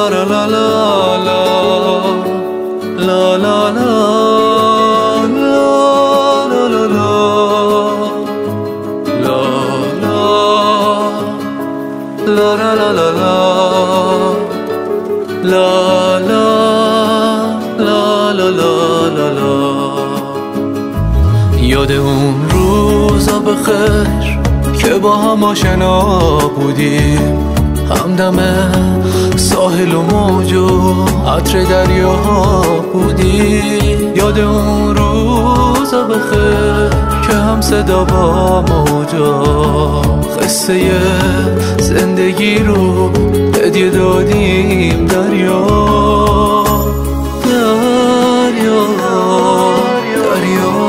لا لا لا لا لا لا یاد اون روزا بخیر که با هم آشنا بودیم، همدم ساحل و موج و عطر دریا بودیم. یاد اون روزا بخیر که هم صدا با موجا قصه زندگی رو هدیه دادیم دریا دریا دریا.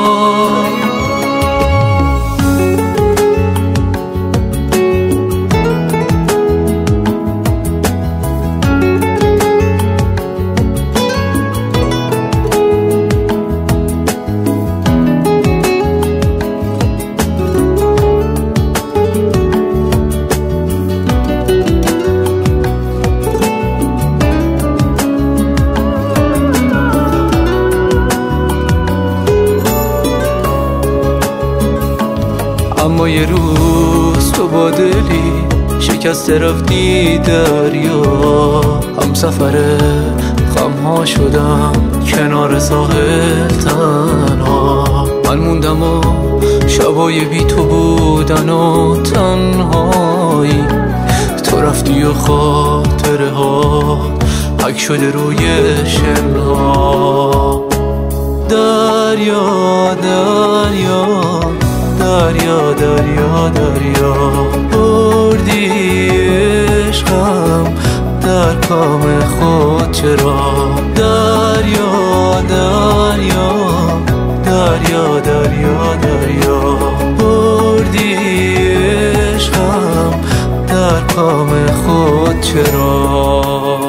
اما یه روز تو با دلی شکسته رفتی دریا، هم سفر غم‌ها شدم کنار ساحل تنها. من موندم و شبای بی تو بودن و تنهایی، تو رفتی و خاطره ها پک شده روی شنها. دریا دریا دریا دریا دریا، بردی عشقم در کام خود چرا. دریا دریا دریا دریا دریا، بردی عشقم در کام خود چرا.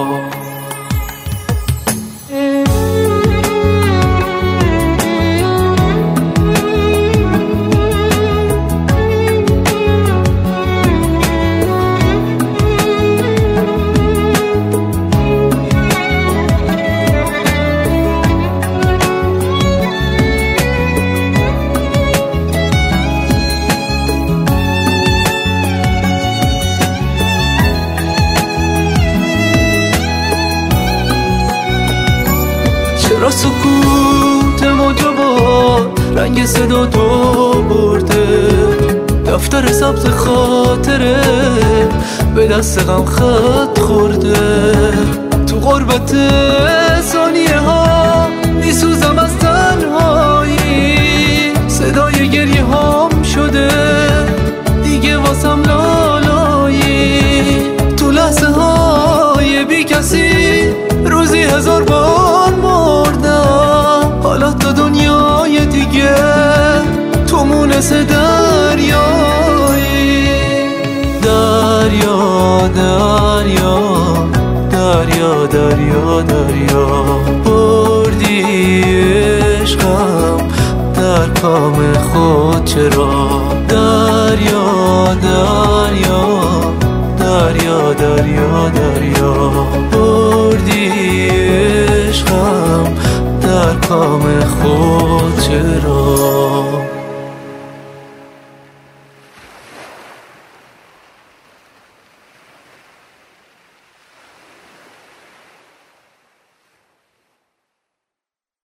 چرا سکوت موجا با رنگ صدا تو برده، دفتر سبز خاطره به دست غم خط خورده. تو غربت ثانیه ها میسوزم از تنهایی، صدای گریه هام شده دیگه واسم لالایی. تو لحظه های بی کسی روزی 1000 بار مردم، حالا تا دنیای دیگه تو مونس دریایی. دریا دریا دریا دریا دریا، بردی عشقم در کام خود چرا. دریا دریا دریا دریا دریا، بردی عشقم در کام خود